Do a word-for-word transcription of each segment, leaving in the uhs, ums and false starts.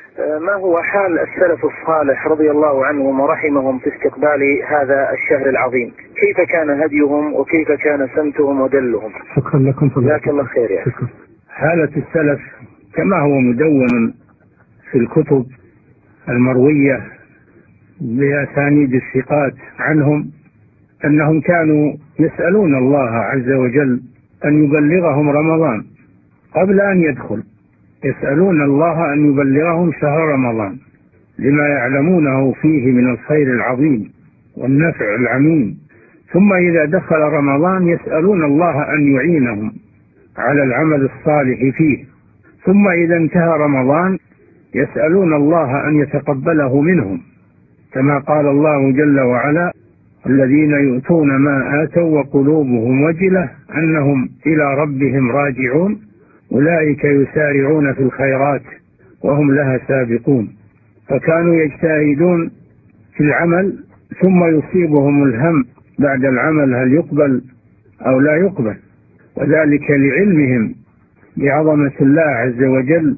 ما هو حال السلف الصالح رضي الله عنهم ورحمهم في استقبال هذا الشهر العظيم؟ كيف كان هديهم وكيف كان سمتهم ودلهم؟ شكرا لكم. جزاك الله خير يا شكرا. حالة السلف كما هو مدون في الكتب المروية بأسانيد الثقات عنهم أنهم كانوا يسألون الله عز وجل أن يبلغهم رمضان قبل أن يدخل، يسألون الله أن يبلغهم شهر رمضان لما يعلمونه فيه من الخير العظيم والنفع العميم. ثم إذا دخل رمضان يسألون الله أن يعينهم على العمل الصالح فيه. ثم إذا انتهى رمضان يسألون الله أن يتقبله منهم، كما قال الله جل وعلا: الذين يؤتون ما آتوا وقلوبهم وجلة أنهم إلى ربهم راجعون أولئك يسارعون في الخيرات وهم لها سابقون. فكانوا يجتهدون في العمل ثم يصيبهم الهم بعد العمل هل يقبل أو لا يقبل، وذلك لعلمهم بعظمة الله عز وجل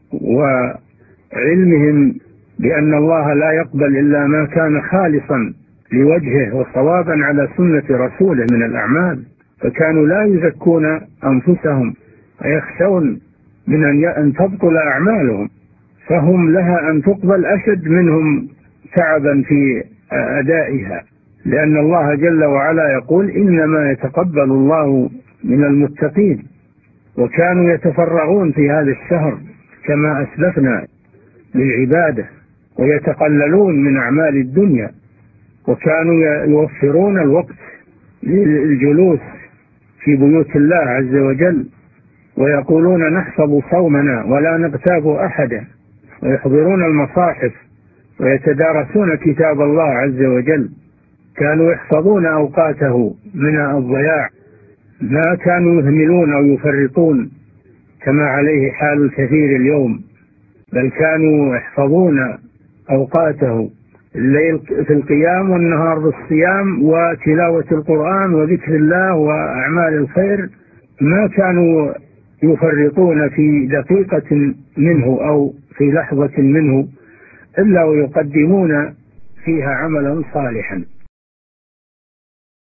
وعلمهم بأن الله لا يقبل إلا ما كان خالصا لوجهه وصوابا على سنة رسوله من الأعمال. فكانوا لا يزكون أنفسهم ويخشون من أن تبطل أعمالهم، فهم لها أن تقبل أشد منهم تعبا في أدائها، لأن الله جل وعلا يقول: إنما يتقبل الله من المتقين. وكانوا يتفرغون في هذا الشهر كما أسلفنا للعبادة ويتقللون من أعمال الدنيا، وكانوا يوفرون الوقت للجلوس في بيوت الله عز وجل، ويقولون: نحفظ صومنا ولا نغتاب أحدا، ويحضرون المصاحف ويتدارسون كتاب الله عز وجل. كانوا يحفظون أوقاته من الضياع، ما كانوا يهملون أو يفرطون كما عليه حال الكثير اليوم، بل كانوا يحفظون أوقاته الليل في القيام والنهار بالصيام وتلاوة القرآن وذكر الله وأعمال الخير. ما كانوا يفرطون في دقيقة منه أو في لحظة منه إلا ويقدمون فيها عملا صالحا.